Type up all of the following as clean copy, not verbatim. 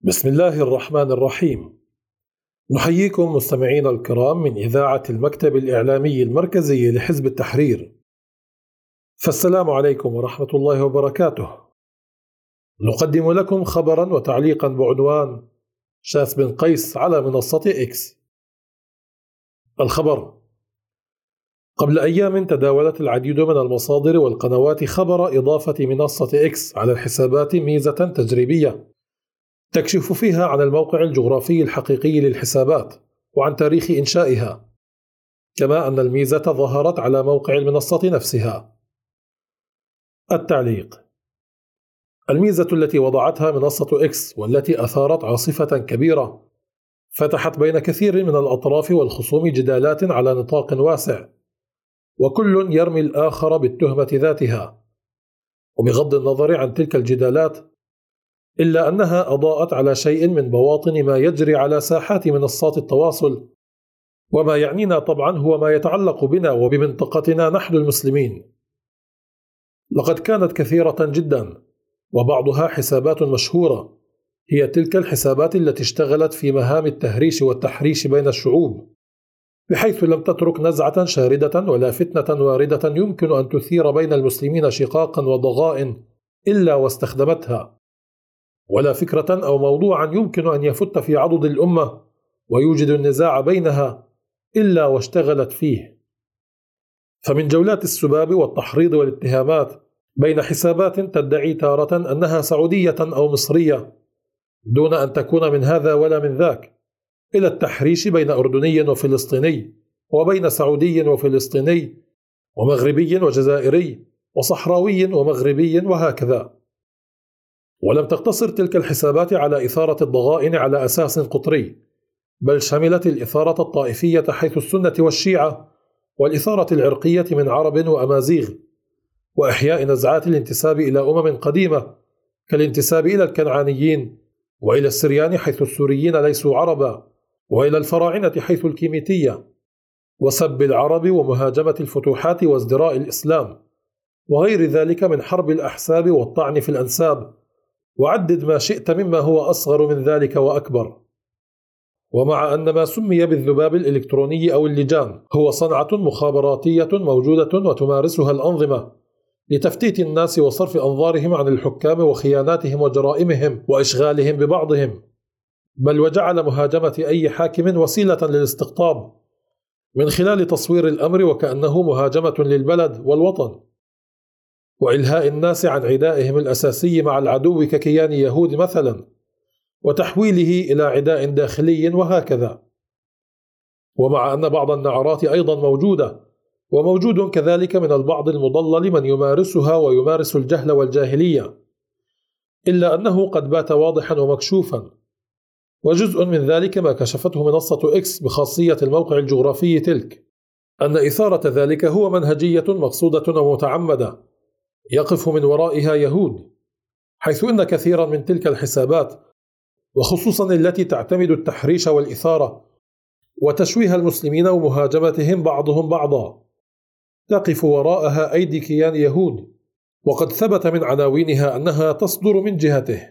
بسم الله الرحمن الرحيم. نحييكم مستمعينا الكرام من إذاعة المكتب الإعلامي المركزي لحزب التحرير. فالسلام عليكم ورحمة الله وبركاته. نقدم لكم خبرا وتعليقا بعنوان شاس بن قيس على منصة إكس. الخبر: قبل أيام تداولت العديد من المصادر والقنوات خبر إضافة منصة إكس على الحسابات ميزة تجريبية تكشف فيها عن الموقع الجغرافي الحقيقي للحسابات وعن تاريخ إنشائها، كما أن الميزة ظهرت على موقع المنصة نفسها. التعليق: الميزة التي وضعتها منصة إكس والتي أثارت عاصفة كبيرة فتحت بين كثير من الأطراف والخصوم جدالات على نطاق واسع، وكل يرمي الآخر بالتهمة ذاتها. وبغض النظر عن تلك الجدالات، إلا أنها أضاءت على شيء من بواطن ما يجري على ساحات منصات التواصل، وما يعنينا طبعا هو ما يتعلق بنا وبمنطقتنا نحن المسلمين. لقد كانت كثيرة جدا، وبعضها حسابات مشهورة، هي تلك الحسابات التي اشتغلت في مهام التهريش والتحريش بين الشعوب، بحيث لم تترك نزعة شاردة ولا فتنة واردة يمكن أن تثير بين المسلمين شقاقا وضغائن إلا واستخدمتها، ولا فكرة أو موضوعا يمكن أن يفت في عضد الأمة ويوجد النزاع بينها إلا واشتغلت فيه. فمن جولات السباب والتحريض والاتهامات بين حسابات تدعي تارة أنها سعودية أو مصرية دون أن تكون من هذا ولا من ذاك، إلى التحريش بين أردني وفلسطيني، وبين سعودي وفلسطيني، ومغربي وجزائري، وصحراوي ومغربي، وهكذا. ولم تقتصر تلك الحسابات على إثارة الضغائن على أساس قطري، بل شملت الإثارة الطائفية حيث السنة والشيعة، والإثارة العرقية من عرب وأمازيغ، وإحياء نزعات الانتساب إلى أمم قديمة كالانتساب إلى الكنعانيين، وإلى السريان حيث السوريين ليسوا عربا، وإلى الفراعنة حيث الكيميتية، وسب العرب ومهاجمة الفتوحات وازدراء الإسلام، وغير ذلك من حرب الأحساب والطعن في الأنساب، وعدد ما شئت مما هو أصغر من ذلك وأكبر. ومع أن ما سمي بالذباب الإلكتروني أو اللجان هو صنعة مخابراتية موجودة وتمارسها الأنظمة لتفتيت الناس وصرف أنظارهم عن الحكام وخياناتهم وجرائمهم وإشغالهم ببعضهم، بل وجعل مهاجمة أي حاكم وسيلة للاستقطاب من خلال تصوير الأمر وكأنه مهاجمة للبلد والوطن، وإلهاء الناس عن عدائهم الأساسي مع العدو ككيان يهود مثلا، وتحويله إلى عداء داخلي، وهكذا. ومع أن بعض النعرات أيضا موجودة، وموجود كذلك من البعض المضلل من يمارسها ويمارس الجهل والجاهلية، إلا أنه قد بات واضحا ومكشوفا. وجزء من ذلك ما كشفته منصة إكس بخاصية الموقع الجغرافي تلك، أن إثارة ذلك هو منهجية مقصودة ومتعمدة يقف من ورائها يهود، حيث إن كثيرا من تلك الحسابات، وخصوصا التي تعتمد التحريش والإثارة وتشويه المسلمين ومهاجمتهم بعضهم بعضا، تقف وراءها أيدي كيان يهود، وقد ثبت من عناوينها أنها تصدر من جهته.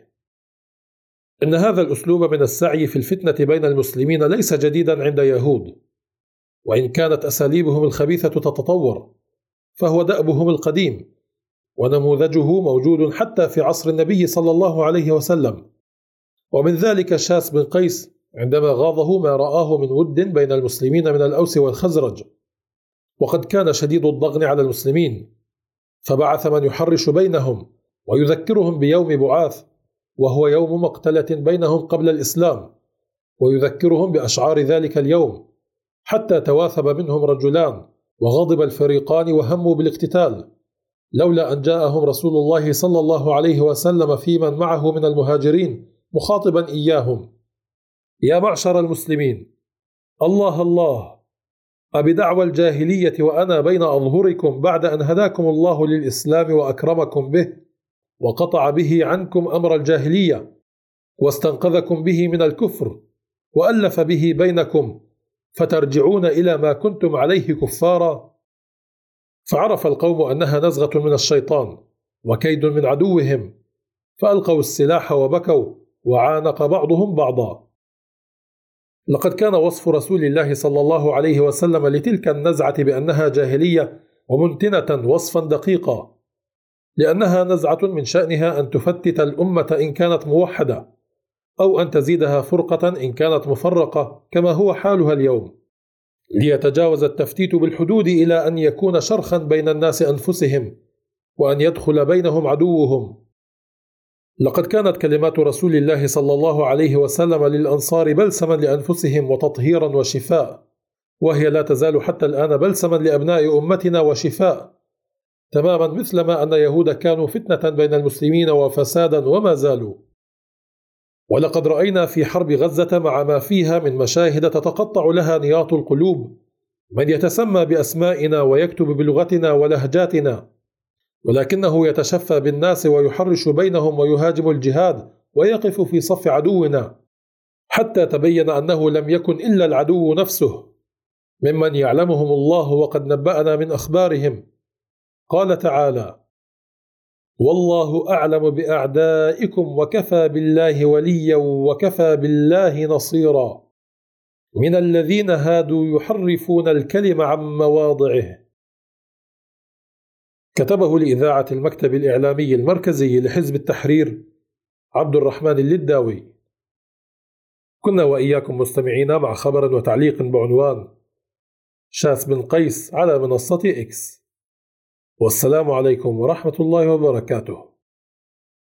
إن هذا الأسلوب من السعي في الفتنة بين المسلمين ليس جديدا عند يهود، وإن كانت أساليبهم الخبيثة تتطور فهو دأبهم القديم، ونموذجه موجود حتى في عصر النبي صلى الله عليه وسلم. ومن ذلك شاس بن قيس عندما غاضه ما رآه من ود بين المسلمين من الأوس والخزرج، وقد كان شديد الضغن على المسلمين، فبعث من يحرش بينهم ويذكرهم بيوم بعاث، وهو يوم مقتلة بينهم قبل الإسلام، ويذكرهم بأشعار ذلك اليوم، حتى تواثب منهم رجلان وغضب الفريقان وهموا بالاقتتال، لولا أن جاءهم رسول الله صلى الله عليه وسلم في من معه من المهاجرين مخاطبا إياهم: يا معشر المسلمين، الله الله، أبدعوى الجاهلية وأنا بين أظهركم بعد أن هداكم الله للإسلام وأكرمكم به وقطع به عنكم أمر الجاهلية واستنقذكم به من الكفر وألف به بينكم، فترجعون إلى ما كنتم عليه كفارا. فعرف القوم أنها نزغة من الشيطان وكيد من عدوهم، فألقوا السلاح وبكوا وعانق بعضهم بعضا. لقد كان وصف رسول الله صلى الله عليه وسلم لتلك النزعة بأنها جاهلية ومنتنة وصفا دقيقا، لأنها نزعة من شأنها أن تفتت الأمة إن كانت موحدة، أو أن تزيدها فرقة إن كانت مفرقة كما هو حالها اليوم، ليتجاوز التفتيت بالحدود إلى أن يكون شرخا بين الناس أنفسهم، وأن يدخل بينهم عدوهم. لقد كانت كلمات رسول الله صلى الله عليه وسلم للأنصار بلسما لأنفسهم وتطهيرا وشفاء، وهي لا تزال حتى الآن بلسما لأبناء أمتنا وشفاء، تماما مثلما أن يهود كانوا فتنة بين المسلمين وفسادا وما زالوا. ولقد رأينا في حرب غزة مع ما فيها من مشاهد تتقطع لها نياط القلوب من يتسمى بأسمائنا ويكتب بلغتنا ولهجاتنا، ولكنه يتشفى بالناس ويحرش بينهم ويهاجم الجهاد ويقف في صف عدونا، حتى تبين أنه لم يكن إلا العدو نفسه ممن يعلمهم الله وقد نبأنا من أخبارهم. قال تعالى: والله أعلم بأعدائكم وكفى بالله وليا وكفى بالله نصيرا، من الذين هادوا يحرفون الكلم عن مواضعه. كتبه لإذاعة المكتب الإعلامي المركزي لحزب التحرير عبد الرحمن اللداوي. كنا وإياكم مستمعين مع خبر وتعليق بعنوان: شاس بن قيس على منصة إكس. والسلام عليكم ورحمة الله وبركاته.